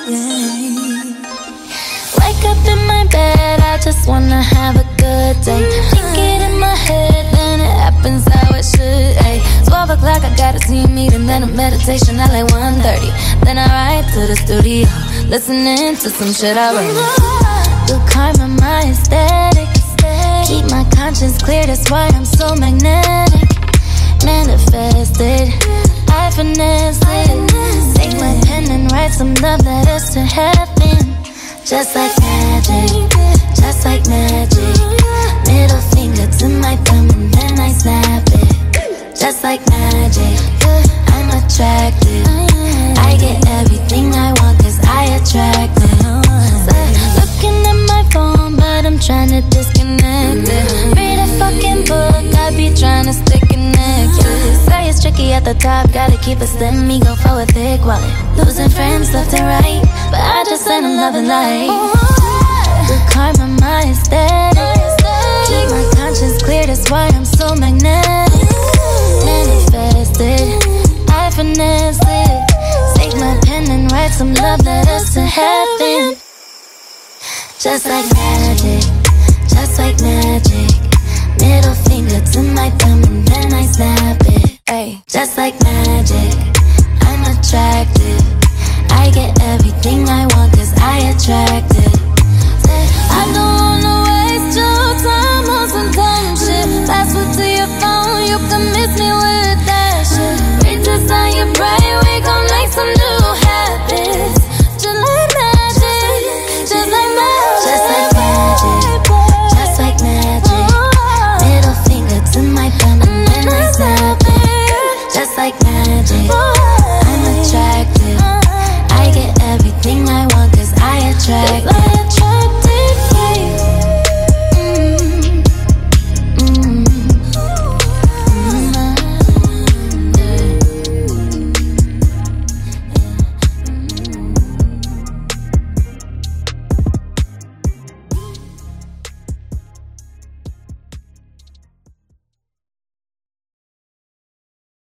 Yeah. Wake up in my bed, I just wanna have a good day. Think it in my head, then it happens how it should. Ay, 12 o'clock, I got a team meeting, then a meditation at like 1:30. Then I ride to the studio, listening to some shit I wrote. Good karma, my aesthetic. Keep my conscience clear, that's why I'm so magnetic. Manifested, I finesse it. Take my pen and write some love letters to heaven. Just like magic, just like magic. Middle finger to my thumb and then I snap it. Just like magic, I'm attracted. I get everything I want cause I attract it. Looking at my phone but I'm trying to disconnect it. Read a fucking book, I be trying to stay connected. Say it's tricky at the top, gotta keep a slim ego for a thick wallet. Losing friends left and right, but I just ain't a loving life. Good karma, my aesthetic. Keep my conscience clear, that's why I'm so magnetic. Manifested, I finesse it. Take my pen and write some love letters to heaven. Just like magic, just like magic. Middle finger to my thumb and then I snap it. Ay, just like magic, I'm attracted. I get everything I want cause I attract it. I know